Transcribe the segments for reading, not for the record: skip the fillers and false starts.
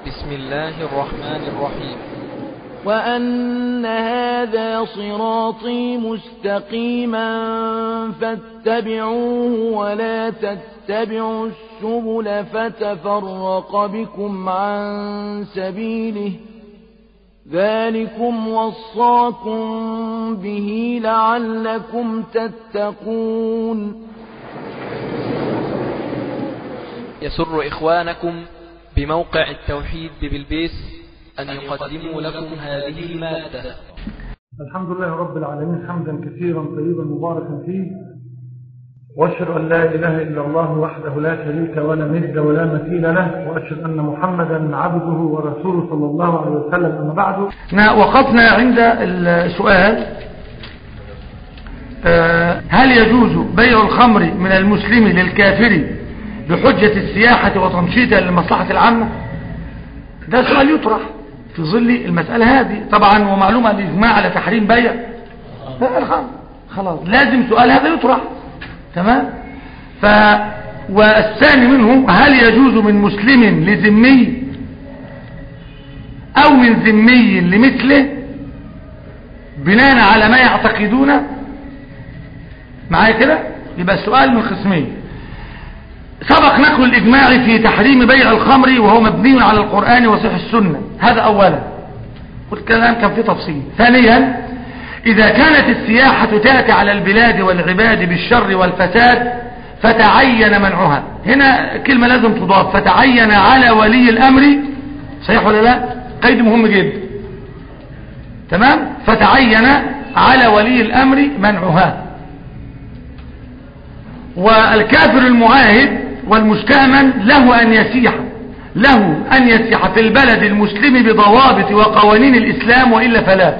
بسم الله الرحمن الرحيم. وأن هذا صراطي مستقيما فاتبعوه ولا تتبعوا السبل فتفرق بكم عن سبيله ذلكم وصاكم به لعلكم تتقون. يسر إخوانكم بموقع التوحيد ببلبيس أن يقدموا لكم هذه المادة. الحمد لله رب العالمين حمدا كثيرا طيبا مباركا فيه، وأشهد أن لا إله إلا الله وحده لا شريك ولا ند ولا مثيل له، وأشهد أن محمدا عبده ورسوله صلى الله عليه وسلم. أما بعد، وقفنا عند السؤال: هل يجوز بيع الخمر من المسلم للكافر بحجة السياحة وتنشيطها للمصلحة العامة؟ ده سؤال يطرح في ظل المسألة هذه طبعا، ومعلومة الإجماع على تحريم بيع الخمر، خلاص لازم سؤال هذا يطرح، تمام. والثاني منه: هل يجوز من مسلم لذمي أو من ذمي لمثله بناء على ما يعتقدون؟ معايا كده؟ يبقى السؤال من قسمين: سبق نقل الإجماع في تحريم بيع الخمر وهو مبني على القرآن وصحيح السنة، هذا أولا، والكلام كان فيه تفصيل. ثانيا: إذا كانت السياحة تأتي على البلاد والعباد بالشر والفساد فتعين منعها. هنا كلمة لازم تضاف: فتعين على ولي الأمر، صحيح ولا لا؟ قيد مهم جدا، تمام. فتعين على ولي الأمر منعها. والكافر المعاهد والمستأمن له أن يسيح في البلد المسلم بضوابط وقوانين الإسلام، وإلا فلا.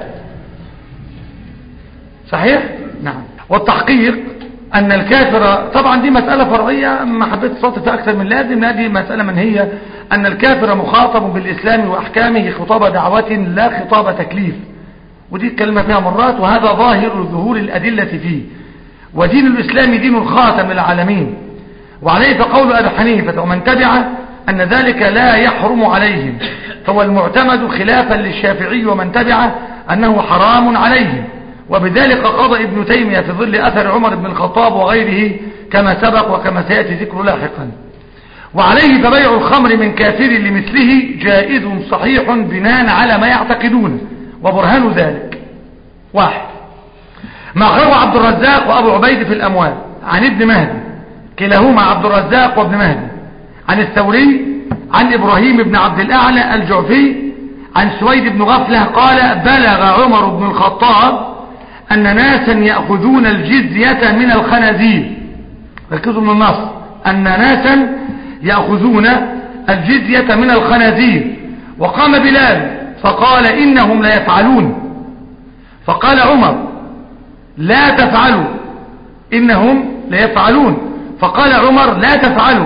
صحيح؟ نعم. والتحقيق أن الكافر، طبعا دي مسألة فرعية ما حبيت تصطف أكثر من لازم، هذه مسألة منهية، أن الكافر مخاطب بالإسلام وأحكامه خطاب دعوة لا خطاب تكليف، ودي كلمة فيها مرات، وهذا ظهور الأدلة فيه. ودين الإسلام دين خاتم للعالمين، وعليه فقول أبي حنيفة ومن تبعه أن ذلك لا يحرم عليهم، فهو المعتمد خلافا للشافعي ومن تبعه أنه حرام عليهم. وبذلك قضى ابن تيمية في ظل أثر عمر بن الخطاب وغيره كما سبق وكما سيأتي ذكر لاحقا. وعليه فبيع الخمر من كافر لمثله جائز صحيح بناء على ما يعتقدون. وبرهان ذلك: واحد، ما أخرجه عبد الرزاق وأبو عبيد في الأموال عن ابن مهدي، كلاهما عبد الرزاق وابن مهدي، عن الثوري عن إبراهيم بن عبد الأعلى الجعفي عن سويد بن غفلة قال: بلغ عمر بن الخطاب أن ناسا يأخذون الجزية من الخنازير. ركزوا من النص: أن ناسا يأخذون الجزية من الخنازير. وقام بلال فقال: إنهم لا يفعلون. فقال عمر: لا تفعلوا، إنهم لا يفعلون. فقال عمر: لا تفعلوا،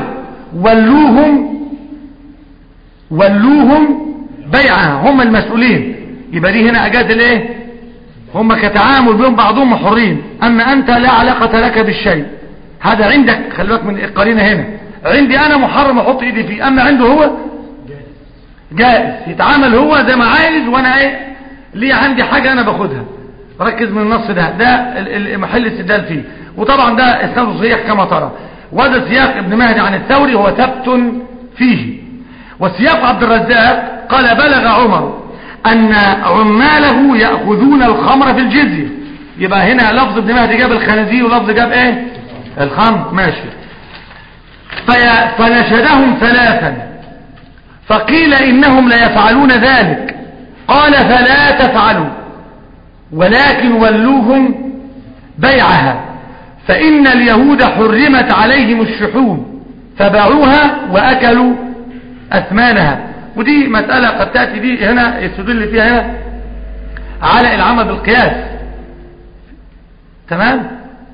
ولوهم بيعها، هم المسؤولين. يبقى دي هنا أجاز الايه؟ هم كتعامل بهم بعضهم حرين، أما أنت لا علاقة لك بالشيء، هذا عندك. خلي بالك من القرينة هنا، عندي أنا محرم أحط إيدي فيه، أما عنده هو جائز، يتعامل هو زي ما عايز، وأنا ايه ليه عندي حاجة أنا باخدها. ركز من النص ده محل استدلال فيه. وطبعا ده اسناده صحيح كما ترى، وهذا سياق ابن مهدي عن الثوري هو ثبت فيه. وسياق عبد الرزاق قال: بلغ عمر أن عماله يأخذون الخمر في الجزية. يبقى هنا لفظ ابن مهدي جاب الخنازير ولفظ جاب ايه؟ الخمر، ماشي. فنشدهم ثلاثا فقيل: إنهم لا يفعلون ذلك. قال: فلا تفعلوا، ولكن ولوهم بيعها، فإن اليهود حرمت عليهم الشحوم فباعوها وأكلوا أثمانها. ودي مسألة قد تأتي دي هنا يستدل فيها هنا على العمل بالقياس، تمام.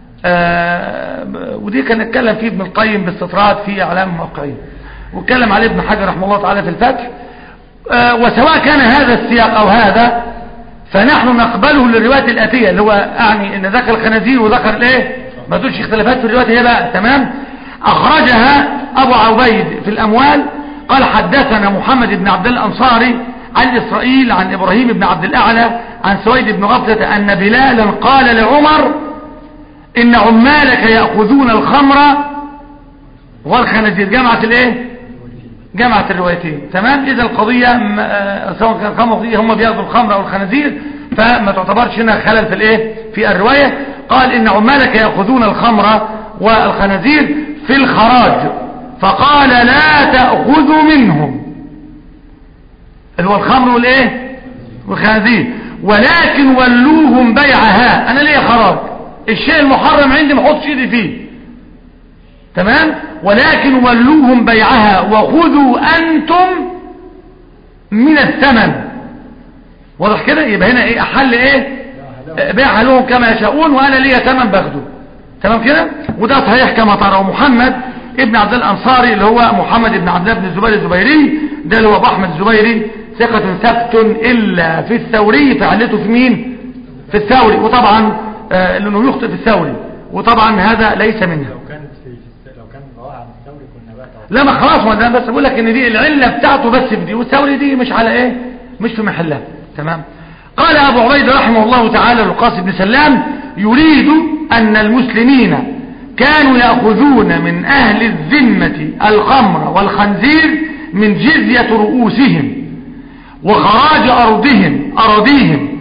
ودي كان نتكلم فيه ابن القيم باستطراد في أعلام الموقعين، واتكلم عليه ابن حجر رحمه الله تعالى في الفتح. وسواء كان هذا السياق أو هذا فنحن نقبله للرواية الآتية، اللي هو يعني ان ذكر الخنازير وذكر الايه، ما تقولش اختلافات في الرواية هي بقى، تمام. اخرجها ابو عبيد في الاموال قال حدثنا محمد بن عبد الله الأنصاري عن إسرائيل عن إبراهيم بن عبد الأعلى عن سويد بن غفلة أن بلالا قال لعمر إن عمالك يأخذون الخمر والخنازير. جمعت الايه؟ جمعت الروايتين. تمام. إذا القضية سواء كان الخمر هم بياخذوا الخمر أو الخنازير فما تعتبرش هنا خلل في الايه في الرواية. قال إن عمالك يأخذون الخمر والخنازير في الخراج فقال لا تأخذوا منهم اللي هو الخمر والايه والخنازير ولكن ولوهم بيعها. انا ليه خراج الشيء المحرم عندي ما احطش ايدي فيه. تمام. ولكن ولوهم بيعها وخذوا انتم من الثمن. واضح كده؟ يبقى هنا ايه احل ايه بيعها لهم كما يشاءون وانا ليه ثمن باخده. تمام كده؟ وده صحيح كما ترى. محمد ابن عبد الانصاري اللي هو محمد ابن عبد الله بن الزبير الزبيري ده اللي هو ابو احمد الزبيري ثقة ثبت الا في الثوري فعلته في مين؟ في الثوري. وطبعا لانه يخطئ في الثوري وطبعا هذا ليس منه. لو كان رواه عن الثوري كنا بقى لا ما خلاص ما انا بس بقول لك ان دي العله بتاعته بس في دي والثوري دي مش على ايه مش في محلها. تمام. قال ابو عبيد رحمه الله تعالى للقاسم بن سلام يريد ان المسلمين كانوا يأخذون من أهل الذمة الخمر والخنزير من جزية رؤوسهم وخراج أراضيهم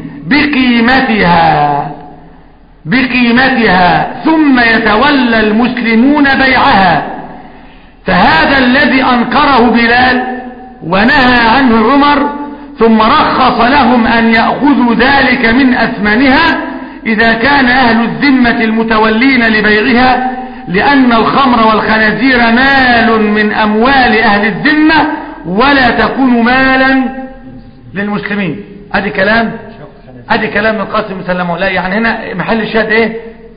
بقيمتها ثم يتولى المسلمون بيعها. فهذا الذي أنكره بلال ونهى عنه عمر ثم رخص لهم أن يأخذوا ذلك من أثمانها إذا كان أهل الذمة المتولين لبيعها لأن الخمر والخنازير مال من أموال أهل الذمة ولا تكون مالا للمسلمين. ادي كلام من القاسم مسلمه. لا يعني هنا محل الشاهد ايه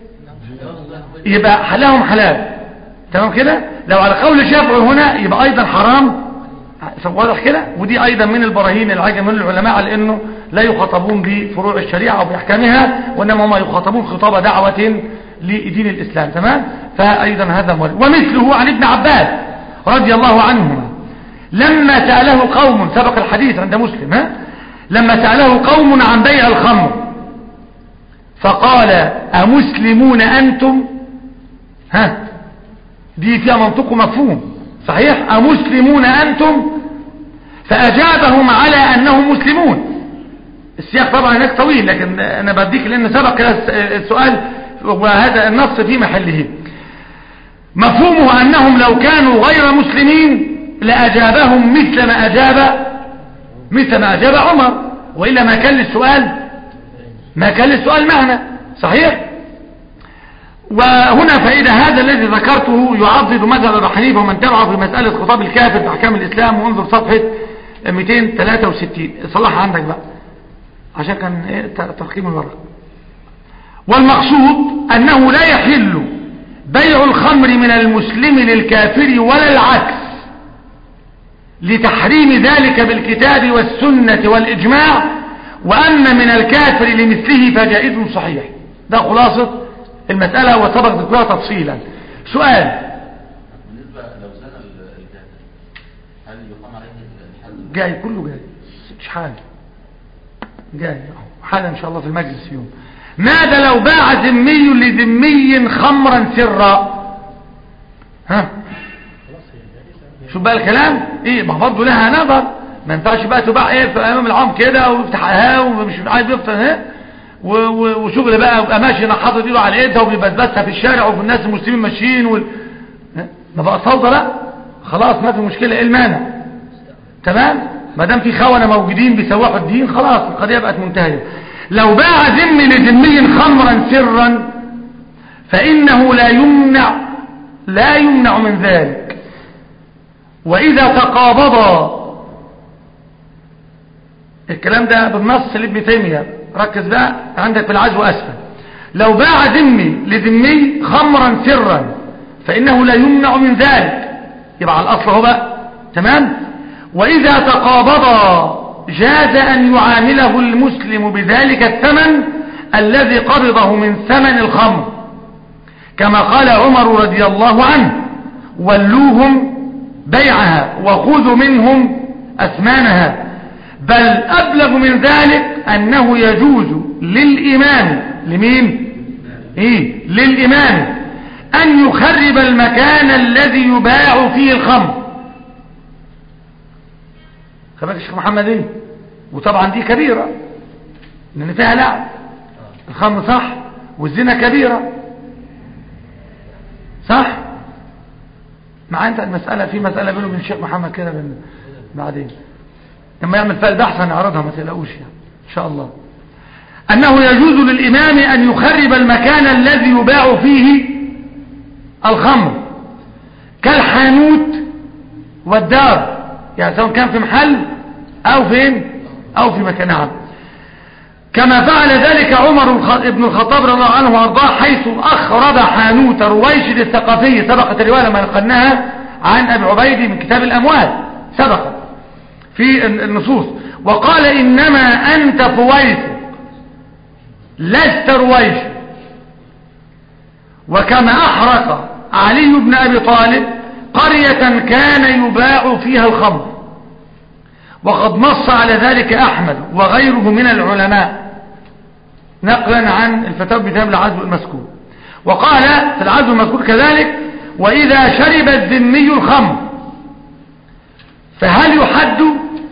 يبقى حلهم حلال. تمام كده. لو على قول الشافعي هنا يبقى ايضا حرام. واضح كده. ودي ايضا من البراهين العجم من العلماء على انه لا يخاطبون بفروع الشريعة او باحكامها وانما هم يخاطبون خطابة دعوة لدين الاسلام. تمام. فايضا هذا مورد. ومثله عن ابن عباس رضي الله عنهما لما سأله قوم سبق الحديث عند مسلم لما سأله قوم عن بيع الخمر فقال أمسلمون أنتم دي فيها منطق مفهوم صحيح. أمسلمون أنتم فأجابهم على أنهم مسلمون. السياق طبعا هناك طويل لكن أنا بديك لأن سبق السؤال وهذا النص في محله. مفهومه أنهم لو كانوا غير مسلمين لأجابهم مثل ما أجاب عمر وإلا ما كان للسؤال معنى صحيح. وهنا فإذا هذا الذي ذكرته يعضد مذهب أبي حنيفة ومن تبعه في مسألة خطاب الكافر في أحكام الإسلام وانظر صفحة 263 صلحها عندك بقى عشان كان ترقيم الورق. والمقصود أنه لا يحل بيع الخمر من المسلم للكافر ولا العكس لتحريم ذلك بالكتاب والسنة والإجماع وأما من الكافر لمثله فجائز صحيح. ده خلاصة المسألة وسبق ذكرها تفصيلا. سؤال بالنسبة لو زنى الكافر هل يقام عليه الحد؟ جاي كله جاي مش حاجة جاي حالا إن شاء الله في المجلس يوم. ماذا لو باع ذمي لذمي خمرا سرا شو بقى الكلام ايه ما برضه لها نظر ما ينفعش بقى تباع ايه في امام العام كده ويفتحها ومش عايز يفتح وشغل بقى ويبقى ماشي انا حاطط ايده على ايدها وبيبسبسها في الشارع وفي الناس المسلمين ماشيين ما بقى صوت لا خلاص ما في مشكله ايه المانع. تمام. ما دام في خونه موجودين بيسوحوا الدين خلاص القضيه بقت منتهيه. لو باع ذمي لذمي خمرا سرا فانه لا يمنع من ذلك. وإذا تقابضا الكلام ده بالنص لابن تيمية ركز بقى عندك في العزو أسفل. لو باع ذمي لذمي خمرا سرا فإنه لا يمنع من ذلك يبقى على الأصل هو بقى. تمام. وإذا تقابضا جاز أن يعامله المسلم بذلك الثمن الذي قبضه من ثمن الخمر كما قال عمر رضي الله عنه ولوهم بيعها وخذوا منهم أثمانها، بل أبلغ من ذلك أنه يجوز للإمام، لمين؟ للإمام أن يخرب المكان الذي يباع فيه الخمر. خبرك الشيخ محمد وطبعا دي كبيرة لأن فيها لعب، الخمر صح، والزنا كبيرة صح. مع انت المسألة في مسألة بينه وبين الشيخ محمد كده بعدين لما يعمل فيها البحث هنعرضها، ما تقلقوش يعني ان شاء الله. انه يجوز للامام ان يخرب المكان الذي يباع فيه الخمر كالحانوت والدار، يعني سواء كان في محل او فين او في مكان عام، كما فعل ذلك عمر بن الخطاب رضي الله عنه وارضاه، حيث اخرب حانوت رويشد الثقفي. سبقت الروايه لما نقلناها عن ابي عبيد من كتاب الاموال، سبقت في النصوص، وقال انما انت فويسق لست رويشد. وكما احرق علي بن ابي طالب قرية كان يباع فيها الخمر، وقد نص على ذلك احمد وغيره من العلماء نقلا عن الفتاوى بتام العزو المذكور. وقال في العزو المذكور كذلك: واذا شرب الذمي الخمر فهل يحد؟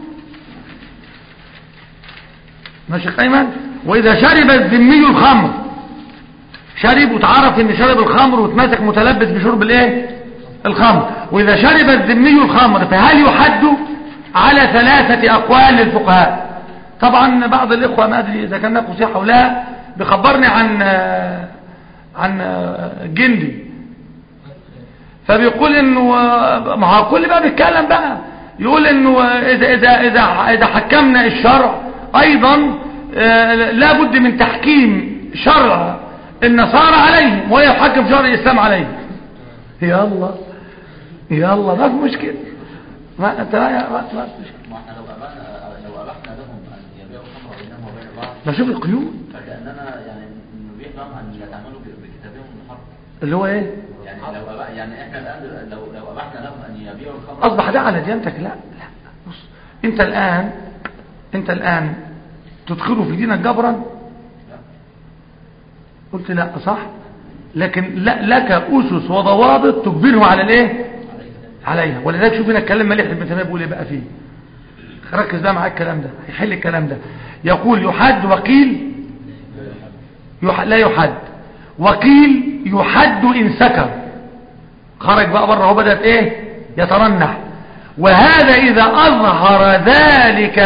ماشي ايمن. واذا شرب الذمي الخمر، شرب وتعرف ان شرب الخمر وتمسك متلبس بشرب الايه الخمر، واذا شرب الذمي الخمر فهل يحد؟ على 3 اقوال للفقهاء. طبعا بعض الاخوه ما ادري اذا كان لكم صحه ولا لا، بيخبرني عن جندي، فبيقول انه ما هو كل بقى بيتكلم بقى، يقول انه اذا حكمنا الشرع ايضا لا بد من تحكيم شرع النصارى عليهم وهي يحكم شرع الاسلام عليهم. يا الله يا الله، ما في مشكله، ما انت ما مشكله. لو أبحنا لهم أن يبيعوا الخمر بينهم وبين بعض، نشوف القيود، فكأننا يعني نبيح لهم أن يتعاملوا بكتابهم الحرب، اللي هو ايه يعني يعني احنا الآن لو أبحنا لهم أن يبيعوا الخمر، اصبح ده على ديانتك. لا بص، انت الآن تدخله في دينك جبرا. قلت لا صح، لكن لا لك أسس وضوابط تجبره على الايه عليها. ولذلك شوف هنا الكلام مليح ابن تيميه بيقول ايه بقى فيه، ركز بقى معاك الكلام ده هيحل الكلام ده. يقول يحد وقيل لا يحد، وقيل يحد ان سكر، خرج بقى بره هو بدأت ايه يترنح. وهذا اذا اظهر ذلك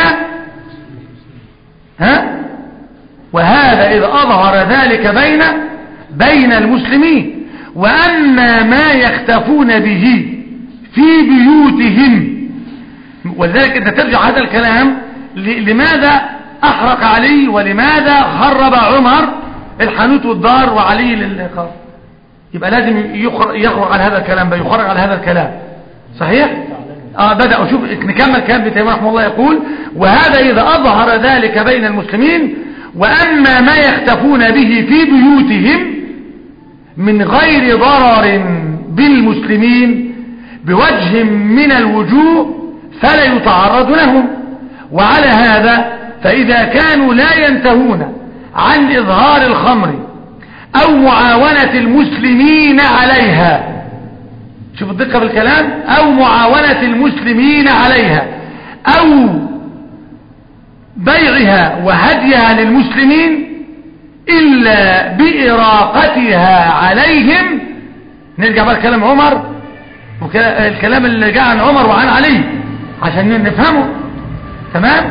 وهذا اذا اظهر ذلك بين المسلمين. واما ما يختفون به في بيوتهم، ولذلك انت ترجع هذا الكلام لماذا احرق علي ولماذا خرب عمر الحانوت والدار وعلي للخمر، يبقى لازم يخرج على هذا الكلام بقى، يخرج على هذا الكلام صحيح. بدأ شوف نكمل كلام ابن تيميه رحمه الله، يقول وهذا اذا اظهر ذلك بين المسلمين. واما ما يختفون به في بيوتهم من غير ضرر بالمسلمين بوجه من الوجوه فلا يتعرض لهم. وعلى هذا فإذا كانوا لا ينتهون عن إظهار الخمر أو معاونة المسلمين عليها، شوف الدقة بالكلام، أو معاونة المسلمين عليها أو بيعها وهديها للمسلمين إلا بإراقتها عليهم. نرجع بقى لكلام عمر والكلام اللي جاء عن عمر وعن علي عشان نفهمه تمام.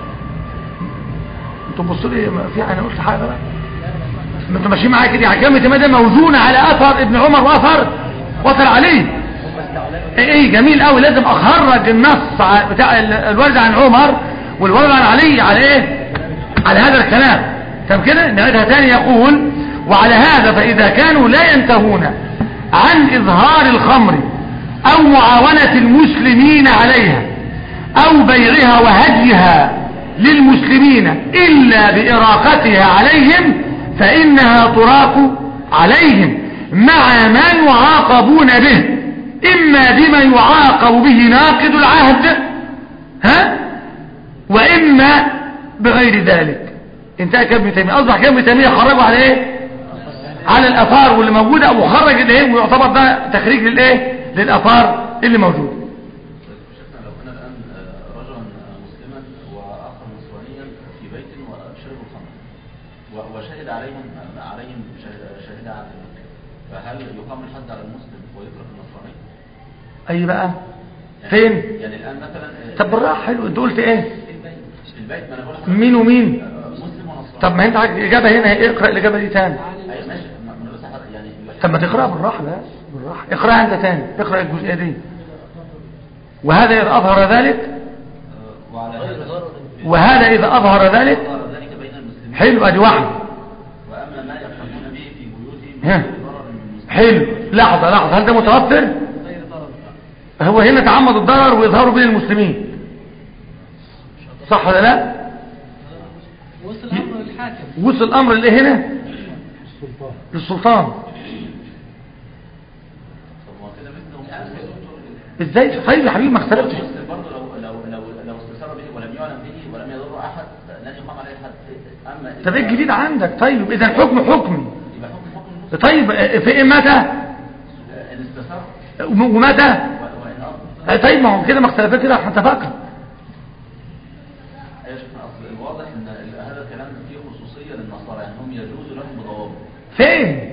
انتوا بصوا لي في انا قلت حاجه بقى، انتوا ماشيين معايا كده. حكامه ده موزونه على اثر ابن عمر واثر علي. ايه جميل قوي، لازم اخرج النص بتاع الورد عن عمر والورد عن علي على ايه، على هذا الكلام. تمام كده. نعيدها تاني. يقول وعلى هذا فإذا كانوا لا ينتهون عن إظهار الخمر أو معاونة المسلمين عليها أو بيعها وهديها للمسلمين إلا بإراقتها عليهم فإنها تراق عليهم مع ما يعاقبون به إما بما يعاقب به ناقض العهد وإما بغير ذلك. انتهى كلام ابن تيمية. أصبح كلام ابن تيمية خرجوا على إيه؟ على الآثار واللي موجودة، وخرج الإيه، ويعتبر ده تخريج للإيه؟ للآثار اللي موجودة. لو كنا الآن رجلا مسلما وآخر نصرانيا في بيت وشربوا الخمر وشهد عليهم شهد عدل، فهل يقام الحد على المسلم ويترك النصراني؟ أي بقى؟ فين؟ يعني الآن مثلا طب بالراحة، حلو. أنت قلت إيه؟ في البيت. ما أنا بقول لك مين ومين؟ مسلم ونصراني. طب ما أنت الإجابة هنا، اقرأ الإجابة دي تاني. أيوة ماشي. ما أنا بس يعني طب ما تقرأ بالراحة بس، بالراحة. اقرأ أنت تاني، اقرأ الجزئية دي. وهذا إذا أظهر ذلك، وهذا إذا أظهر ذلك بين المسلمين. حلو. أدي واحد. وأما ما يقومون به في بيوتهم ضرر المسلمين. حلو. لحظة، هل ده متوفر؟ هو هنا تعمد الضرر ويظهروا بين المسلمين، صح ولا لا؟ وصل الأمر للحاكم. وصل الأمر اللي هنا للسلطان. ازاي؟ طيب يا حبيبي ما اختلفتش. برضه لو استثار به ولم يعلم به ولم يضر احد لن يقام عليه حد. اما طب ايه الجديد عندك؟ طيب اذا الحكم حكمي. يبقى حكم طيب في ايه؟ متى؟ الاستثار ومتى؟ وان أرض. طيب ما هو كده ما اختلفت كده، احنا اتفقنا. يا شيخ اصل الواضح ان هذا الكلام فيه خصوصيه للنصارى، يعني هم يجوز لهم بضوابط. فين؟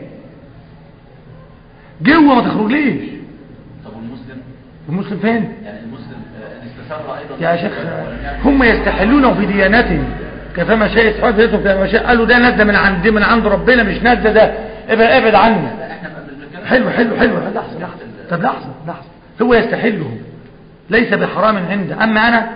جوه ما تخرجليش. طب والمسلم؟ المسلم فين؟ يعني المسلم ان استثار ايضا يا شيخ هم يستحلونه في ديانتهم كما شاء صحابتهم كما شاء. قالوا ده نزل من عند ربنا، مش نزل ده ابعد عنه. حلو. لحظه. طب لحظه. هو يستحله ليس بحرام عنده، اما انا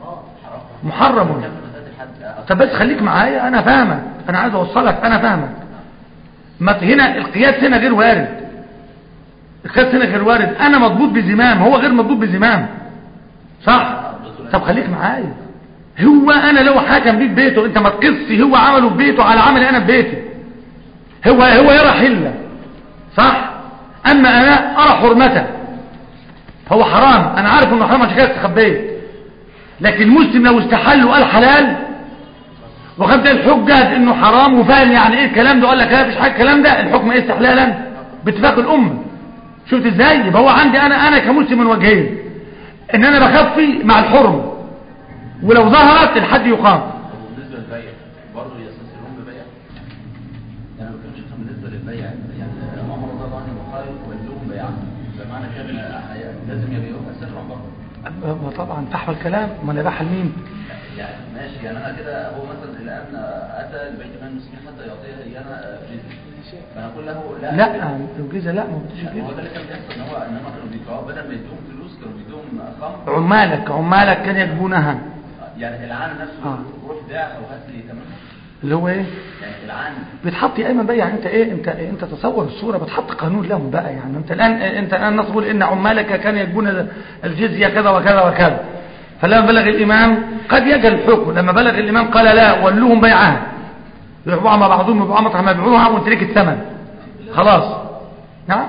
محرم. طب بس خليك معايا، انا فاهمك، انا عايز اوصلك، انا فاهمك. ما هنا القياس هنا غير وارد، القياس هنا غير وارد. انا مضبوط بزمام، هو غير مضبوط بزمام، صح؟ طب خليك معايا. هو انا لو حاكم بيه بيته، انت ما تقصي هو عمله ببيته على عملي انا ببيتي. هو يرى حله، صح؟ اما انا ارى حرمته. هو حرام، انا عارف انه حرام عشان كده استخبيت. لكن المسلم لو استحل وقال حلال وخدت الحجه انه حرام وفاهم يعني ايه الكلام ده، وقال لك لا مفيش حاجه الكلام ده، الحكم ايه؟ استحلالا باتفاق الامه. شفت ازاي؟ يبقى هو عندي انا كمسلم من وجهين، ان انا بخفي مع الحرم، ولو ظهرت الحد يقام. بالنسبه للبيع برضه يستسلمون ببيع. يعني ما كانش بالنسبه للبيع، يعني عمر رضي الله عنه قال ولهم بيعا، بمعنى كان لازم يبيعوه اسرا برضه. طبعا فحوى الكلام، ما انا بحل مين؟ يعني ماشي، يعني انا كده هو مثلا الان اتى لبيت مال المسلمين حتى يعطيها ايانا جزيه، فانا اقول له لا الجزيه لا، ما بديش الجزيه. هو ده اللي كان بيحصل، ان هو انما كانوا بيدفعوا بدل ما يدوهم فلوس كانوا بيدوهم خمر. عمالك كانوا يجبونها. يعني العان نفسه روح بيع او هات لي ثمن. اللي هو ايه؟ يعني العان بتحط يا ايمن بقى، يعني انت ايه، انت تصور الصوره، بتحط قانون لهم بقى. يعني انت الان نقول ان عمالك كانوا يجبون الجزيه كذا وكذا وكذا، فلما بلغ الامام قد يجل الحكم. لما بلغ الامام قال لا، ولوهم بيعها، يبيعوها مع بعضهم، يبيعوها مطرح ما يبيعوها وانت ليك الثمن خلاص. نعم،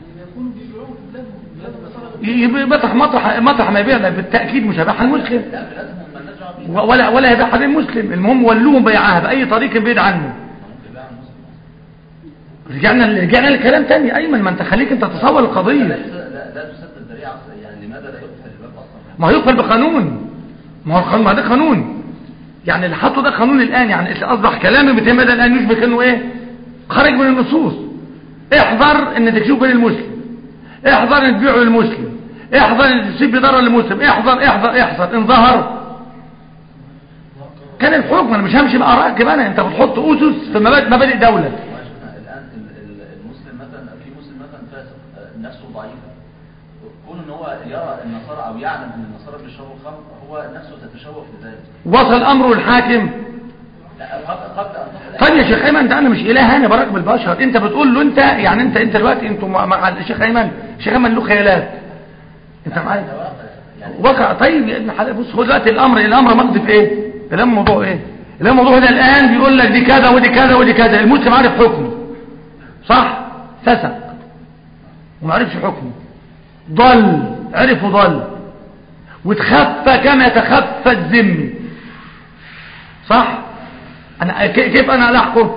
مطرح ما يبيعها بالتاكيد مش هيبيعها المسلم ولا يبيعها للمسلم. المهم ولوهم بيعها باي طريق بعيد عنه. رجعنا للكلام تاني. ايمن ما انت خليك انت تصور القضيه. لا تسد الذريعه، يعني لماذا لا يقفل الباب اصلا؟ ما يقفل بقانون، ما ده قانون. يعني اللي حطه ده قانون الان. يعني اصبح كلامي بتم ده الان يشبه انه ايه، خارج من النصوص. احذر ان تكشف بين المسلم، احذر ان تبيعه للمسلم، احذر ان تسيب ضرر للمسلم، احذر ان ظهر كان الحكم. انا مش همشي بآراء كمان، انت بتحط اسس في مبادئ دوله. الان المسلم مثلا، في مسلم مثلا فاسق نفسه ضعيفه، كون ان هو يرى النصارى او يعلم ان النصارى بيشربوا الخمر، هو نفسه تتشوف لذلك. وصل امره الحاكم. طيب يا شيخ ايمن، ده انا مش اله، انا براقب البشر. انت بتقول له انت، يعني انت دلوقتي انتوا مع الشيخ ايمن. الشيخ ايمن له خيالات، انت معايا واقع. طيب يا ابن حلال، بص خد دلوقتي الامر مقضي في ايه؟ الامر موضوع ايه؟ الموضوع ده الان بيقول لك دي كذا ودي كذا ودي كذا. المسلم عارف حكمه، صح؟ فسق وما عرفش حكمه، ضل، عرفوا ضل، وتخفى كما يتخفى الذم. صح؟ أنا كيف أنا لا أحكم؟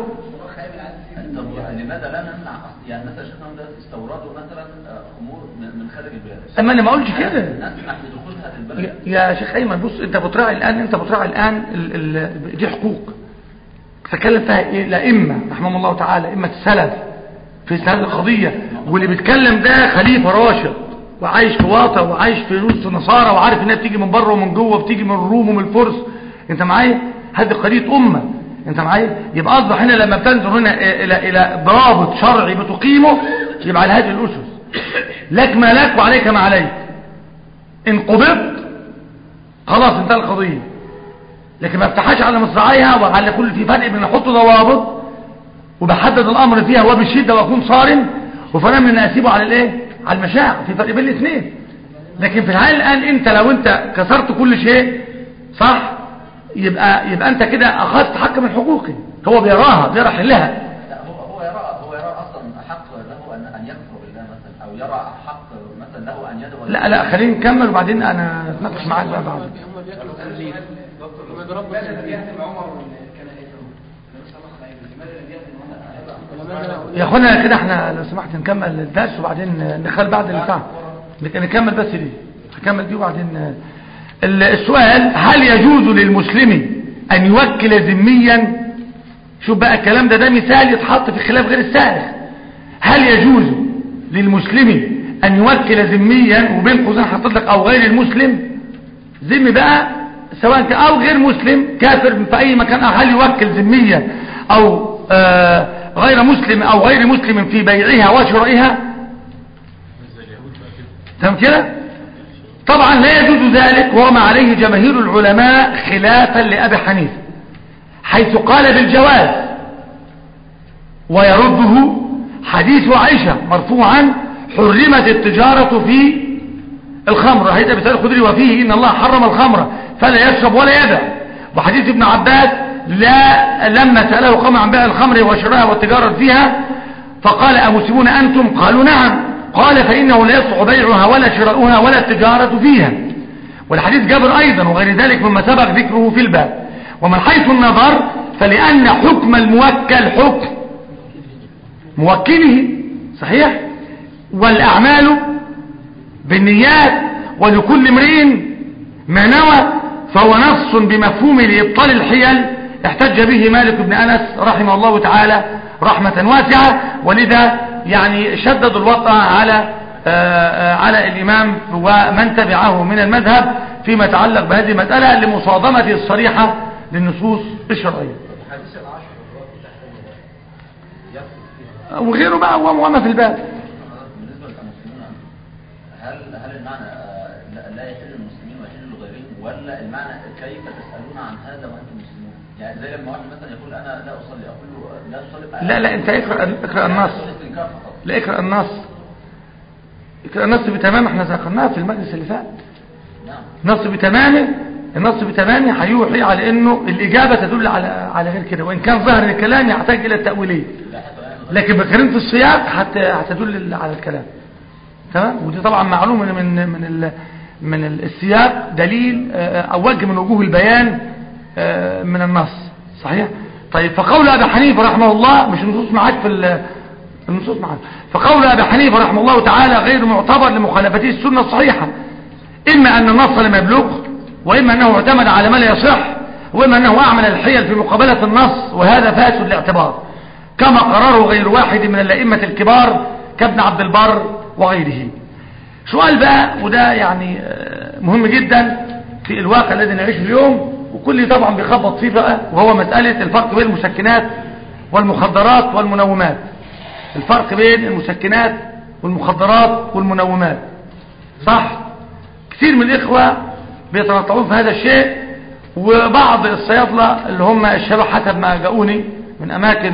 لماذا لا نمنع يعني مثلا شيخنا ده استوردوا مثلا خمور من خارج البلاد؟ أما أنا ما قلتش كده. نسمح بدخولها للبلد. يا شيخ أيمن بص، أنت بتراعي الآن دي حقوق تكلم فيها إيه؟ الأئمة رحمهم الله تعالى، أئمة السلف في هذه القضية، واللي بيتكلم ده خليفة راشد وعايش في واطا وعايش في وسط النصارى وعارف انها بتيجي من بره ومن جوه، بتيجي من الروم ومن الفرس. انت معايا؟ هذه قضية أمة. انت معايا؟ يبقى أصبح هنا لما بتنظر هنا إلى ضابط شرعي بتقيمه، يبقى على هذه الأسس لك ما لك وعليك ما عليك. إن قبضت خلاص انتهى القضية، لكن ما افتحاش على مصراعيها وعلى كل في فرق بين احط ضوابط وبحدد الامر فيها وبالشده واكون صارم، وفرق من اسيبه على الايه؟ على المشاعر. في فرق بين الاثنين. لكن في الحال الان انت لو انت كسرت كل شيء صح، يبقى انت كده اخذت حق من حقوقي. هو بيرى حلها. لا هو يرى اصلا حق له ان يكفر بالله مثلا، او يرى حق مثلا له ان يدعو. لا خلينا نكمل وبعدين انا اتناقش معاك بقى بعد. هم بياكلوا تقليد. هم بيربوا يا اخوانا كده احنا لو سمحت نكمل الدرس وبعدين نخلي بعد البتاع نكمل بس دي، هكمل دي وبعدين السؤال: هل يجوز للمسلم ان يوكل ذميا؟ شوف بقى الكلام ده مثال يتحط في خلاف غير السائغ. هل يجوز للمسلم ان يوكل ذميا، وبين قوسين حطيت لك او غير المسلم، ذمي بقى سواء كان او غير مسلم كافر في اي مكان، هل يوكل ذميا او غير مسلم او غير مسلم في بيعها وشرائها؟ تمام كده؟ طبعا لا يجوز ذلك، وما عليه جماهير العلماء خلافا لأبي حنيفة، حيث قال بالجواز، ويرده حديث عائشة مرفوعا: حرمت التجارة في الخمر، هيدا بسأل الخدري: وفيه إن الله حرم الخمر فلا يشرب ولا يبع. وحديث ابن عباس: لما سأله قوم عن بيع الخمر وشرائها والتجارة فيها فقال: أمسلمون أنتم؟ قالوا نعم. قال: فإنه لا يصح بيعها ولا شراؤها ولا التجارة فيها. والحديث جابر أيضا وغير ذلك مما سبق ذكره في الباب. ومن حيث النظر فلأن حكم الموكل حكم موكله صحيح، والأعمال بالنيات ولكل امرئ ما نوى، فهو نص بمفهوم لإبطال الحيل احتج به مالك بن أنس رحمه الله تعالى رحمة واسعة. ولذا يعني شدد الوطأ على الإمام ومن تبعه من المذهب فيما يتعلق بهذه المسألة لمصادمته الصريحة للنصوص الشرعية. وغيره بقى وما في الباب. بالنسبة للمسلمين، هل المعنى لا يحل للمسلمين ويحل لغيرهم، ولا المعنى كيف تسألون عن هذا وأنتم مسلمون؟ يعني زي لما واحد مثلا يقول أنا لا أصلي، أقول له لا تصلي. لا انت اقرأ النص. لا اقرأ النص بتمام، احنا ذكرناه في المجلس اللي فات. نعم. النص بتمامه هيوحي على انه الاجابه تدل على غير كده، وان كان ظاهر الكلام يحتاج الى التاويليه، لكن بقرينه السياق هتدل على الكلام. تمام. ودي طبعا معلومه من السياق، دليل او وجه من وجوه البيان من النص صحيح. طيب، فقول ابي حنيفه رحمه الله، مش النصوص معاك في النصوص معاك، فقول ابي حنيفه رحمه الله تعالى غير معتبر لمخالفته السنه الصحيحه، اما ان النص لم يبلغ، واما انه اعتمد على ما لا يصح، واما انه اعمل الحيل في مقابله النص، وهذا فاسد الاعتبار، كما قرره غير واحد من الائمه الكبار كابن عبد البر وغيره. سؤال بقى، وده يعني مهم جدا في الواقع الذي نعيشه اليوم، وكل طبعا بيخبط فيه بقى، وهو مسألة الفرق بين المسكنات والمخدرات والمنومات. الفرق بين المسكنات والمخدرات والمنومات. صح؟ كثير من الإخوة بيتنطعون في هذا الشيء، وبعض الصيادلة اللي هم الشباب حسب ما جاءوني من أماكن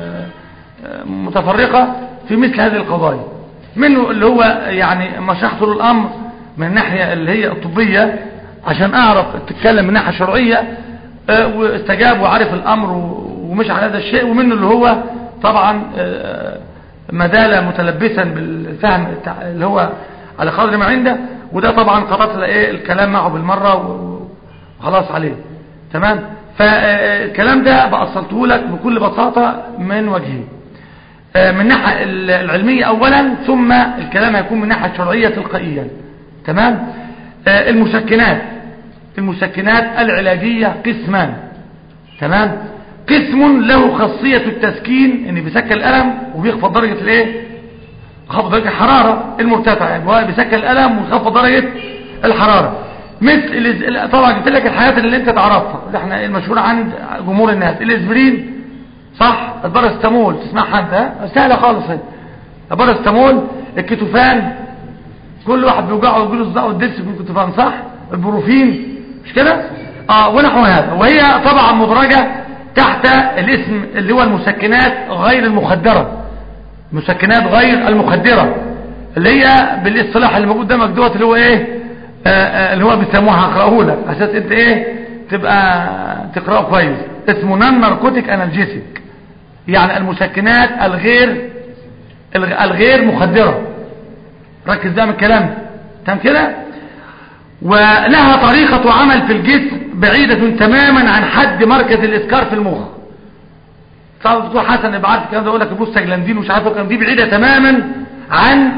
متفرقة في مثل هذه القضايا، منه اللي هو يعني مشاحته الأمر من الناحية اللي هي الطبية عشان أعرف تتكلم من الناحية الشرعية، واستجاب وعرف الأمر ومش على هذا الشيء، ومنه اللي هو طبعا ما زال متلبسا بالفهم اللي هو على قدر ما عنده. وده طبعا قررت الكلام معه بالمرة وخلاص عليه. تمام. فالكلام ده بأصلته لك بكل بساطة من وجهين، من الناحية العلمية أولا، ثم الكلام هيكون من الناحية الشرعية تلقائيا. تمام. المسكنات العلاجية قسمان. تمام. قسم له خاصية التسكين، ان بيسكن الألم وبيخفض درجة خفض درجة الحرارة المرتفعة، يعني هو بيسكن الألم ويخفض درجة الحرارة. مثل طبعا قلت لك الحاجات اللي انت تعرفها اللي احنا المشهورة عند جمهور الناس، الاسبرين صح، البارستامول تسمعها انت، سهلة خالص. البارستامول، الكتوفان، كل واحد بيوجعه ويقول له صداع والدرس في الكتوفان صح، البروفين مش كده ونحو هذا. وهي طبعا مدرجة تحت الاسم اللي هو المسكنات غير المخدرة، مسكنات غير المخدرة اللي هي بالاصطلاح اللي موجود قدامك دوت اللي هو اللي هو بيسموها، هقراه لك اساس انت تبقى تقراه كويس. اسمه نون ناركوتيك انالجيسيك، يعني المسكنات الغير مخدرة. ركز ده من الكلام تمام كده. ولها طريقة عمل في الجسم بعيدة تماما عن حد مركز الاسكار في المخ. صار الدكتور حسن يبقى عارف الكلام ده، يقول لك البوستاجلاندين ومش عارف الكلام دي بعيدة تماما عن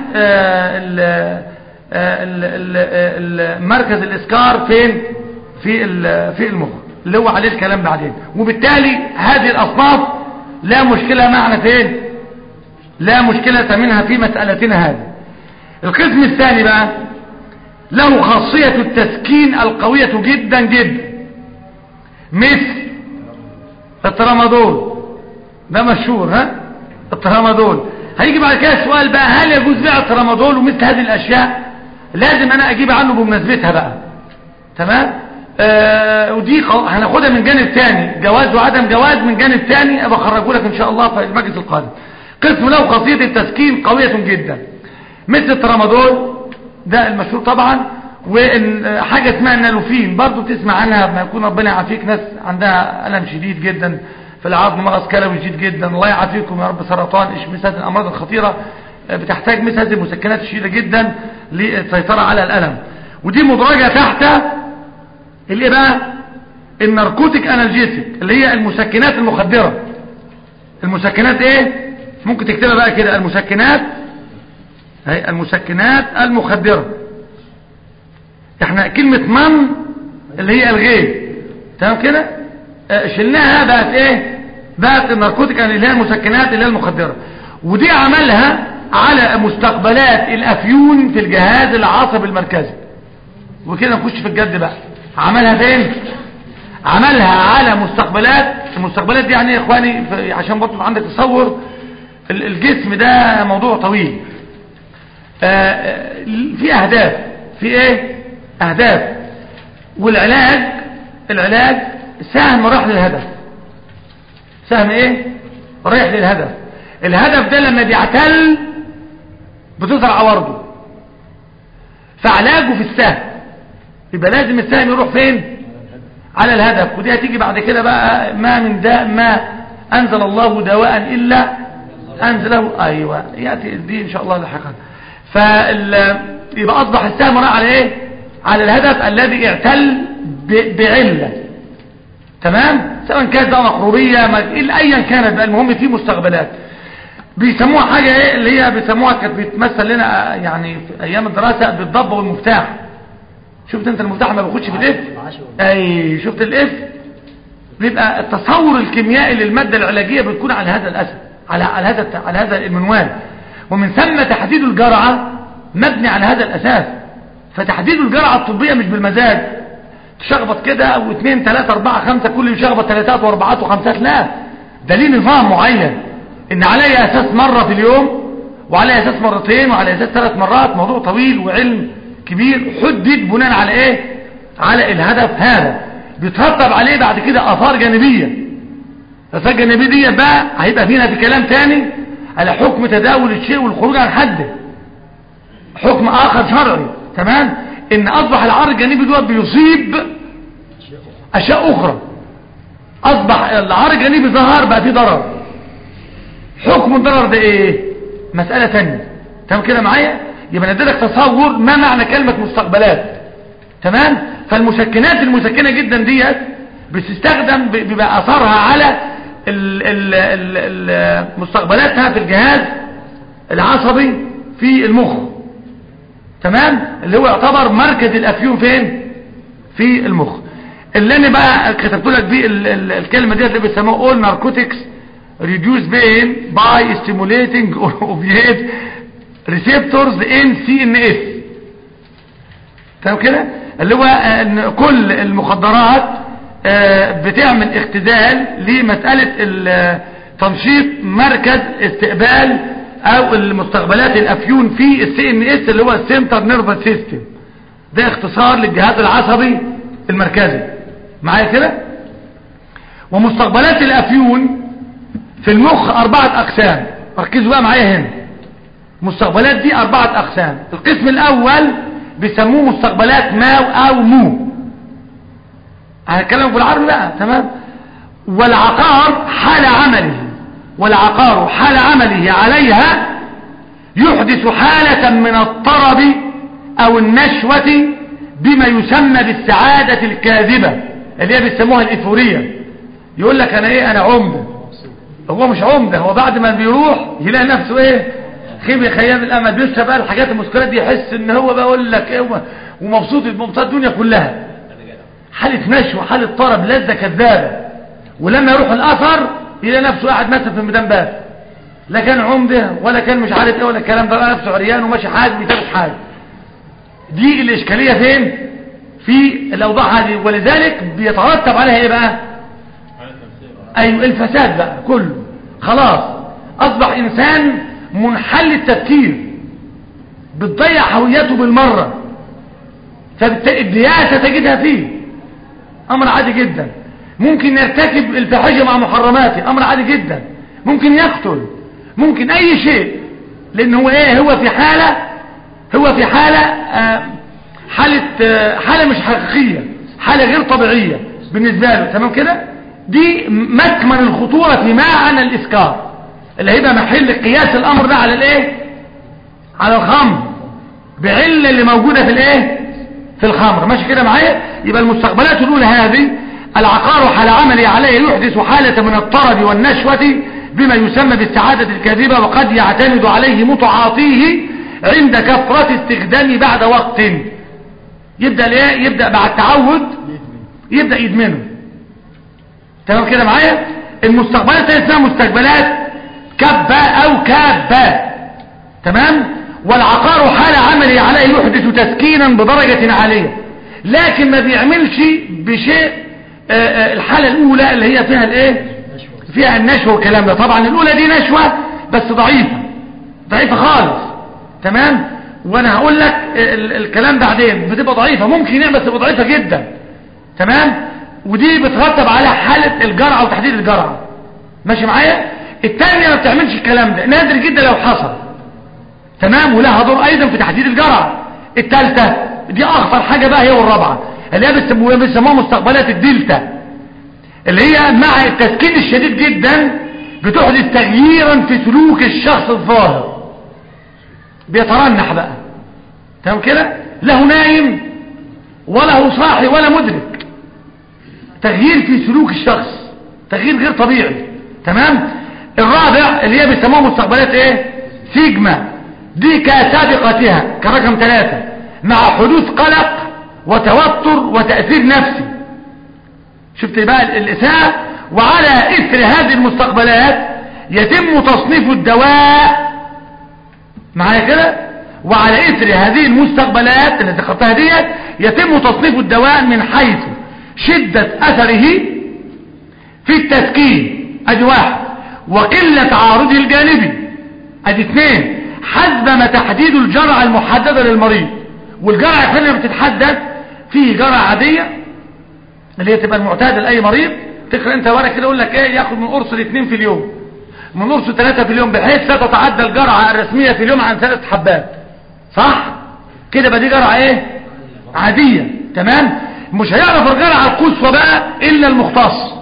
مركز الاسكار فين في المخ اللي هو عليه الكلام بعدين. وبالتالي هذه الاصناف لا مشكلة معنا فين، لا مشكلة منها في مسألتنا هذه. القسم الثاني بقى له خاصية التسكين القوية جدا جدا، مثل الترامادول، ده مشهور الترامادول. هيجي بعد كده السؤال بقى، هل يجوز بيع الترامادول ومثل هذه الاشياء؟ لازم انا اجيب عنه بمناسبتها بقى. تمام. ودي هناخدها من جانب ثاني، جواز وعدم جواز من جانب ثاني ابقى اخرجه لك ان شاء الله في المجلس القادم. قسم له خاصية التسكين قوية جدا، مثل الترامادول ده المشهور طبعا، وحاجة اسمها النالوفين برضو تسمع عنها، ما يكون ربنا يعافيك، ناس عندها ألم شديد جدا في العظم، مرض كلوي شديد جدا، الله يعافيكم يا رب، سرطان، مثل هذه الأمراض الخطيرة بتحتاج مثل هذه المسكنات الشديدة جدا للسيطرة على الألم. ودي مدرجة تحت اللي بقى الناركوتيك انالجيسيك اللي هي المسكنات المخدرة. المسكنات ممكن تكتبها بقى كده، المسكنات المخدرة. احنا كلمة من اللي هي الغير، تمام كده، شلناها بقت بقت الناركوتيك اللي هي المسكنات اللي هي المخدرة. ودي عملها على مستقبلات الافيون في الجهاز العصبي المركزي. وكده نخش في الجد بقى، عملها فين؟ عملها على المستقبلات دي يعني يا اخواني عشان برضه عندك تصور الجسم ده موضوع طويل. في اهداف، في اهداف، والعلاج سهم رايح للهدف. سهم رايح للهدف. الهدف ده لما بيعتل بتظهر عوارضه، فعلاجه في السهم يبقى لازم السهم يروح فين؟ على الهدف. ودي هتيجي بعد كده بقى، ما من داء ما انزل الله دواء الا انزله، ايوه ياتي دي ان شاء الله لاحقا. يبقى اصبح السهم راح على على الهدف الذي اعتل بعله. تمام، سواء كانت بقى مقروبيه ايا كانت بقى، المهم في مستقبلات بيسموها حاجه اللي هي بيسموها، كانت بتمثل لنا يعني في ايام الدراسه بالضبه والمفتاح. شفت انت المفتاح ما بياخدش في الاف، شفت الاف، بيبقى التصور الكيميائي للماده العلاجيه بتكون على هذا الاساس، على هذا المنوال. ومن ثم تحديد الجرعه مبني على هذا الاساس. فتحديد الجرعه الطبيه مش بالمزاج، تشخبط كده واثنين ثلاثة أربعة خمسة، كل يشخبط ثلاثات واربعات وخمسات، لا، ده ليه نظام معين، ان عليه اساس مرة في اليوم، وعليه اساس مرتين، وعليه اساس 3 مرات. موضوع طويل وعلم كبير حدد بناء على على الهدف هذا. بيترتب عليه بعد كده اثار جانبية. الاثار الجانبية دي بقى هيبقى فينا في كلام تاني على حكم تداول الشيء والخروج عن حده، حكم اخر شرعي. تمام، ان اصبح العار الجانبي دوت بيصيب اشياء اخرى. اصبح العار الجانبي ظهر بقى فيه ضرر. حكم الضرر ده مسألة تانية. تمام كده معايا؟ يبقى نديلك تصور ما معنى كلمة مستقبلات. تمام. فالمسكنات المسكنة جدا ديت بتستخدم بيبقى اثرها على مستقبلاتها في الجهاز العصبي في المخ. تمام. اللي هو يعتبر مركز الافيون فين؟ في المخ. اللي انا بقى كتبت لك بيه الكلمه دي اللي بيسموها all narcotics reduce pain by stimulating opiate receptors in CNS. تمام كده. اللي هو ان كل المخدرات بتعمل اختزال لمساله تنشيط مركز استقبال او المستقبلات الافيون في CNS اللي هو السنتر نيرفس سيستم. ده اختصار للجهاز العصبي المركزي. معايا كده. ومستقبلات الافيون في المخ 4 اقسام. ركزوا بقى معايا هنا. مستقبلات دي 4 اقسام. القسم الاول بيسموه مستقبلات ماو او مو. هنتكلم بالعربي بقى. تمام. والعقار حال عمله، والعقار حال عمله عليها يحدث حالة من الطرب او النشوة بما يسمى بالسعادة الكاذبة اللي هي بيسموها الإيفورية. يقول لك انا ايه، انا عمدة. هو مش عمدة، هو بعد ما بيروح يلاقي نفسه ايه، خيام الامل. بيشرب بقى الحاجات المسكرات دي يحس ان هو بقول لك ايه ومبسوط الدنيا كلها. حالة نشوة، حالة طرب، لذة كذابة. ولما يروح الاثر يلاقي نفسه قاعد مثلا في الميدان باس، لا كان عمدة ولا كان مش عارف ايه ولا الكلام ده، لقى نفسه عريان وماشي حاج بيتابع حاجة. دي الاشكالية فين؟ في الاوضاع هذه. ولذلك بيترتب عليها ايه بقى؟ ايوه الفساد بقى كله. خلاص اصبح انسان منحل التفكير، بتضيع هويته بالمرة. فالدياسة تجدها فيه امر عادي جدا. ممكن يرتكب الفاحشة مع محرماته، امر عادي جدا. ممكن يقتل، ممكن اي شيء، لان هو ايه، هو في حالة حالة مش حقيقية، حالة غير طبيعية بالنسبة له. تمام كده. دي مكمن الخطورة في معنى الاسكار اللي هيبقى محل قياس الامر ده على الايه، على الخمر، بعلة اللي موجودة في الايه، في الخمر. ماشي كده معايا. يبقى المستقبلات الاولى هذه العقار حال عملي عليه يحدث حالة من الطرب والنشوة بما يسمى بالسعادة الكاذبة، وقد يعتمد عليه متعاطيه عند كثرة استخدامه بعد وقت. يبدأ الايه، يبدأ بعد تعود يبدأ يدمنه. تمام كده معايا. المستقبلات اسمها مستقبلات كبة او كابة. تمام. والعقار حال عملي عليه يحدث تسكينا بدرجة عالية، لكن ما بيعملش بشيء. الحالة الاولى اللي هي فيها الايه، فيها النشوة والكلام ده. طبعا الاولى دي نشوة بس ضعيفة خالص. تمام. وانا هقول لك الكلام بعدين. بتبقى ضعيفة، ممكن يعني بس تبقى ضعيفة جدا. تمام. ودي بترتب على حالة الجرعة وتحديد الجرعة. ماشي معايا. الثانية ما بتعملش الكلام ده، نادر جدا لو حصل. تمام. ولها دور ايضا في تحديد الجرعة. الثالثة دي اخطر حاجة بقى، هي والرابعة اللي هي بيسموها مستقبلات الدلتا، اللي هي مع التسكين الشديد جدا بتحدث تغييرا في سلوك الشخص الظاهر. بيترنح بقى. تمام كده. له نايم وله صاحي ولا مدرك. تغيير في سلوك الشخص، تغيير غير طبيعي. تمام. الرابع اللي هي بيسموها مستقبلات ايه، سيجما. دي كسابقتها كرقم 3 مع حدوث قلق وتوتر وتأثير نفسي. شفت بقى الإساءة. وعلى إثر هذه المستقبلات يتم تصنيف الدواء. معايا كده. وعلى إثر هذه المستقبلات اللي ذكرتها ديت يتم تصنيف الدواء من حيث شدة أثره في التسكين، ادي 1، وقلة عارضه الجانبي، ادي 2، حسب ما تحديد الجرعة المحددة للمريض. والجرعة يا فندم بتتحدد فيه جرعة عادية اللي هي تبقى المعتادة لأي مريض. تقرأ انت ورق كده يقول لك ايه، ياخد من قرص ل2 في اليوم، من قرص 3 في اليوم، بحيث لا تتعدى الجرعة الرسمية في اليوم عن 3 حبات. صح كده؟ بقى دي جرعة ايه، عادية. تمام. مش هيعرف الجرعة القصوى بقى الا المختص.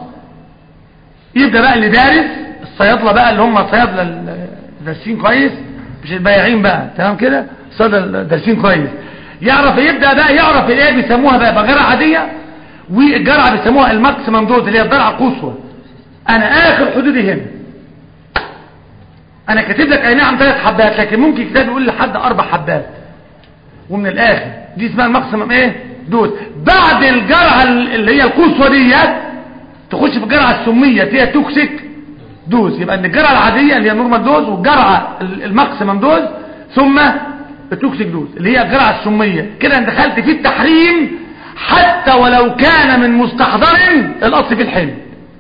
يبدأ بقى اللي دارس، الصيادلة بقى اللي هم الصيادلة دارسين كويس، مش البياعين بقى. تمام كده. صدى دارسين كويس، يعرف يبدأ بقى يعرف ايه بيسموها بقى جرعة عادية، والجرعة بيسموها الماكسيمم دوز اللي هي الجرعة القصوى. انا اخر حدودي هنا، انا كاتب لك اي نعم 3 حبات، لكن ممكن كتاب يقول لحد 4 حبات، ومن الاخر دي اسمها الماكسيمم ايه دوز. بعد الجرعة اللي هي القصوى ديت تخش في الجرعة السمية هي توكسيك دوز. يبقى ان الجرعة العادية اللي هي نورمال دوز، والجرعة الماكسيمم دوز، ثم التوكسيك دوز اللي هي الجرعة السمية. كده انت دخلت في التحريم حتى ولو كان من مستحضر الاصل في الحل.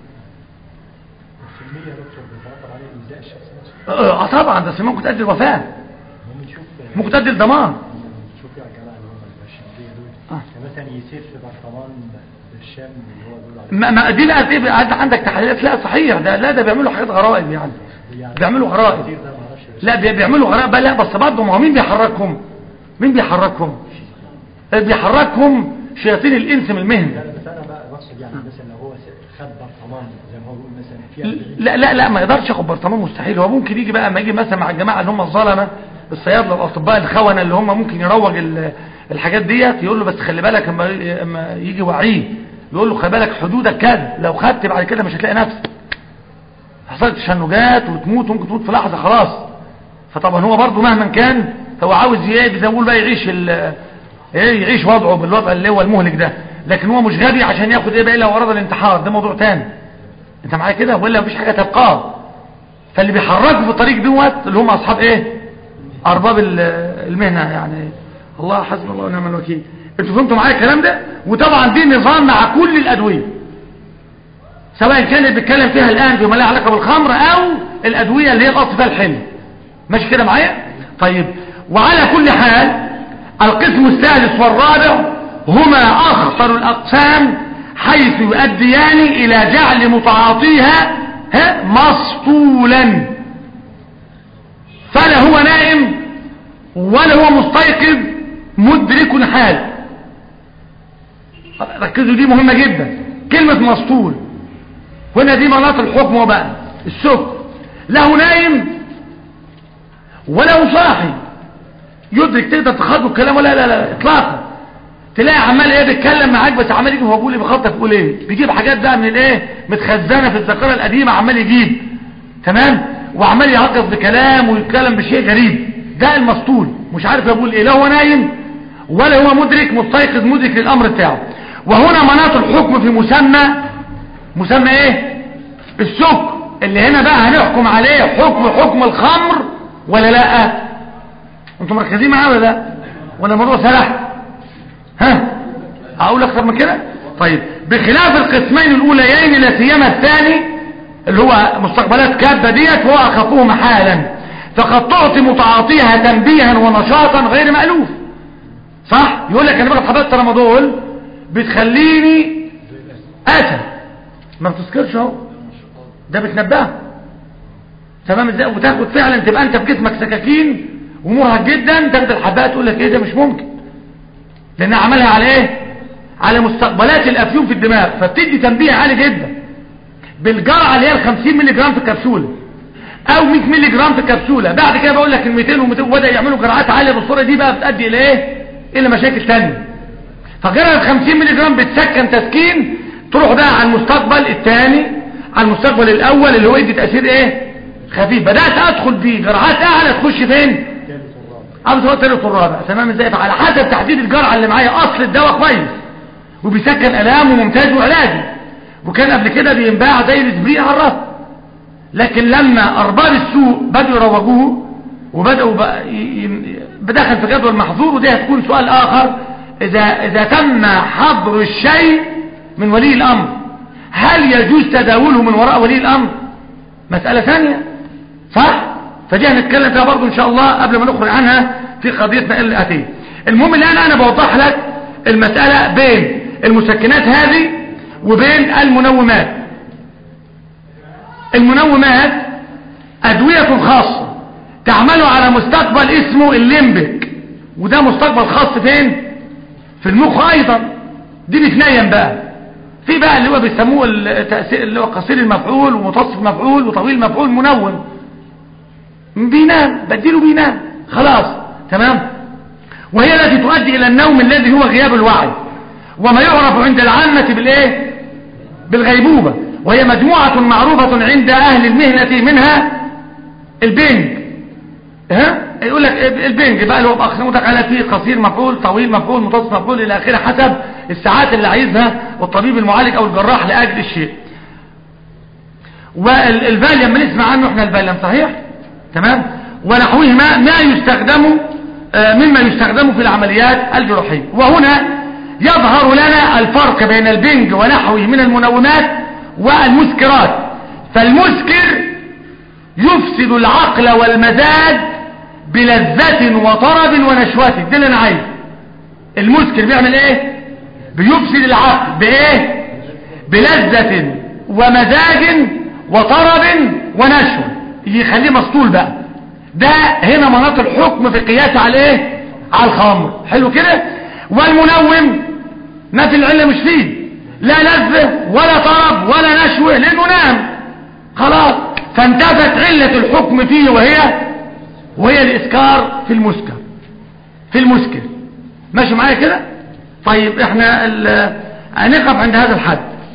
السمية دكتور بيتوقف عليه إجزاء الشخص نفسه. طبعا ده ممكن تؤدي الوفاة، ممكن تؤدي الدمار. شوف يا جماعة اللي هم الشمسية دول مثلا يسير في برطمان الشام اللي هو دول ما دي بقى عندك تحليلات. لا صحيح ده، لا ده بيعملوا حاجات غرائب يعني بيعملوا غرائب. لا بيعملوا غرائب بقى. لا بس برضه ما هو مين بيحركهم؟ مين بيحركهم؟ بيحركهم شياطين الانس من المهنه. بس انا بقى بقصد يعني مثلا لو هو خد برطمان زي ما هو بيقول مثلا لا لا لا ما يقدرش ياخد برطمان، مستحيل. هو ممكن يجي بقى ما يجي مثلا مع الجماعه اللي هم الظلمه الصيادله الاطباء الخونه اللي هم ممكن يروج الحاجات ديت، يقول له بس خلي بالك اما يجي وعيه يقول له خلي بالك حدودك كذا، لو خدت بعد كده مش هتلاقي نفسك، حصلت تشنجات وتموت، ممكن تموت في لحظه خلاص. فطبعا هو برضه مهما كان هو عاوز زي ما بيقول بقى يعيش وضعه بالوضع اللي هو المهلك ده، لكن هو مش غبي عشان ياخد ايه بقى الا ورد الانتحار، ده موضوع تاني. انت معايا كده؟ ولا مفيش حاجه تبقاه. فاللي بيحركوا في الطريق دوت اللي هم اصحاب ايه؟ ارباب المهنه يعني. الله حسبنا الله ونعم الوكيل. انتوا فهمتوا معايا الكلام ده؟ وطبعا دي نظام مع كل الادويه، سواء كانت بيتكلم فيها الان فيما له علاقه بالخمر او الادويه اللي هي الاصل فيها الحل. ماشي كده معايا؟ طيب، وعلى كل حال القسم الثالث والرابع هما اخطر الاقسام، حيث يؤديان الى جعل متعاطيها مسطولا، فلا هو نائم ولا هو مستيقظ مدرك حال. ركزوا دي مهمة جدا، كلمة مسطول هنا دي مناط الحكم وبقى السكر، له نايم ولا صاحي يدرك تقدر تخاطبه الكلام ولا لا لا اطلاقا. تلاقي عمال ايه بيتكلم معاك بس عمال يجي هو بيقول ايه بيخطط بيقول ايه، بيجيب حاجات بقى من الايه متخزنه في الذاكره القديمه، عمال يجيب تمام، وعمال يعقص بكلام ويتكلم بشيء غريب. ده المسطول مش عارف يقول ايه، لا هو نايم ولا هو مدرك مستيقظ مدرك للامر بتاعه. وهنا مناط الحكم في مسمى ايه السكر، اللي هنا بقى هنحكم عليه حكم الخمر ولا لا؟ انتم مركزين معاه ولا لا؟ ولا الموضوع سرح؟ هقول اكتر من كده؟ طيب، بخلاف القسمين الاوليين لا سيما الثاني اللي هو مستقبلات كابه ديت وهو اخفوه حالا، فقد تعطي متعاطيها تنبيها ونشاطا غير مألوف. صح؟ يقول لك انا باخد حبات ترامادول بتخليني اسد، ما بتسكرش اهو، ده بتنبهه تمام ازاي، وتاخد فعلا تبقى انت في جسمك سكاكين ومرهق جدا، تاخد الحبات تقول لك ايه ده مش ممكن، لان عملها على ايه؟ على مستقبلات الافيون في الدماغ، فبتدي تنبيه عالي جدا بالجرعه اللي هي ال 50 مللي جرام في الكبسوله او 100 مللي جرام في الكبسوله. بعد كده بقول لك ال 200 و200 وبدا يعملوا جرعات عاليه بالصوره دي، بقى بتؤدي الى ايه؟ الى مشاكل ثانيه. فجرعه ال 50 مللي جرام بتسكن تسكين، تروح بقى على المستقبل الثاني، على المستقبل الاول اللي هو يدي تاثير ايه؟ خفيف. بدات ادخل في جرعات اعلى، تخش فين؟ الثالث والرابع. تمام ازاي؟ على حسب تحديد الجرعه اللي معايا. اصل الدواء كويس وبيسكن الام وممتاز وعلاجي، وكان قبل كده بينباع زي الاسبرين على الرف، لكن لما ارباب السوق بدأوا يروجوه وبدأوا بدخل في جدول محظور، وده هتكون سؤال اخر، اذا تم حظر الشيء من ولي الامر هل يجوز تداوله من وراء ولي الامر؟ مسألة ثانية صح؟ فدي هنتكلم فيها برضو ان شاء الله قبل ما نخرج عنها في قضيتنا اللي اتيه. المهم الان انا بوضح لك المسألة بين المسكنات هذه وبين المنومات. المنومات ادوية خاصة تعمل على مستقبل اسمه الليمبك، وده مستقبل خاص فين؟ في المخ ايضا. دي بتنيم بقى في بقى اللي هو بيسموه التأثير اللي هو قصير المفعول ومتوسط المفعول وطويل المفعول. منوم بينام، بديله بينام خلاص تمام، وهي التي تؤدي إلى النوم الذي هو غياب الوعي، وما يعرف عند العامة بالإيه؟ بالغيبوبة، وهي مجموعة معروفة عند أهل المهنة، منها البنج. يقول لك البنج بقى اللي هو بأقسامه على فيه قصير مفعول، طويل مفعول، متوسط مفعول إلى آخره، حسب الساعات اللي عايزها والطبيب المعالج أو الجراح لأجل الشيء. والفاليوم ما نسمع عنه احنا الفاليوم صحيح تمام، ونحوه ما يستخدم مما يستخدم في العمليات الجراحية. وهنا يظهر لنا الفرق بين البنج ونحوه من المنومات والمسكرات. فالمسكر يفسد العقل والمزاج بلذة وطرب ونشوة، ده اللي انا عايزه. المسكر بيعمل ايه؟ بيفسد العقل بايه؟ بلذة ومزاج وطرب ونشوة، يخليه مسطول بقى. ده هنا مناط الحكم في القياس على ايه؟ على الخمر. حلو كده. والمنوم ما في العلة مش فيه لا لذة ولا طرب ولا نشوة لانه نام خلاص، فانتفت علة الحكم فيه وهي الاسكار في المسكر. ماشي معايا كده؟ طيب احنا هنقف عند هذا الحد،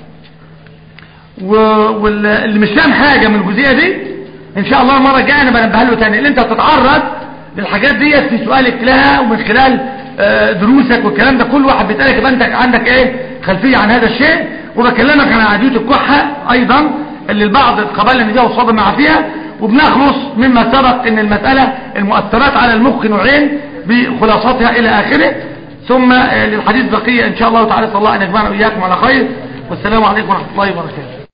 واللي مش فاهم حاجة من الجزئية دي ان شاء الله المرة الجاية انا بنبه له تاني، اللي انت تتعرض للحاجات دي في سؤالك لها ومن خلال دروسك والكلام ده، كل واحد بيسألك يبقى انت عندك ايه خلفية عن هذا الشيء. وبكلمك عن عادية الكحة ايضا اللي البعض قبل ان يجاوب صادم مع فيها. وبنخلص مما سبق ان المسألة المؤثرات على المخ نوعين بخلاصتها الى اخره، ثم للحديث بقية ان شاء الله تعالى. صلى الله ان يجمعنا واياكم على خير، والسلام عليكم ورحمة الله وبركاته.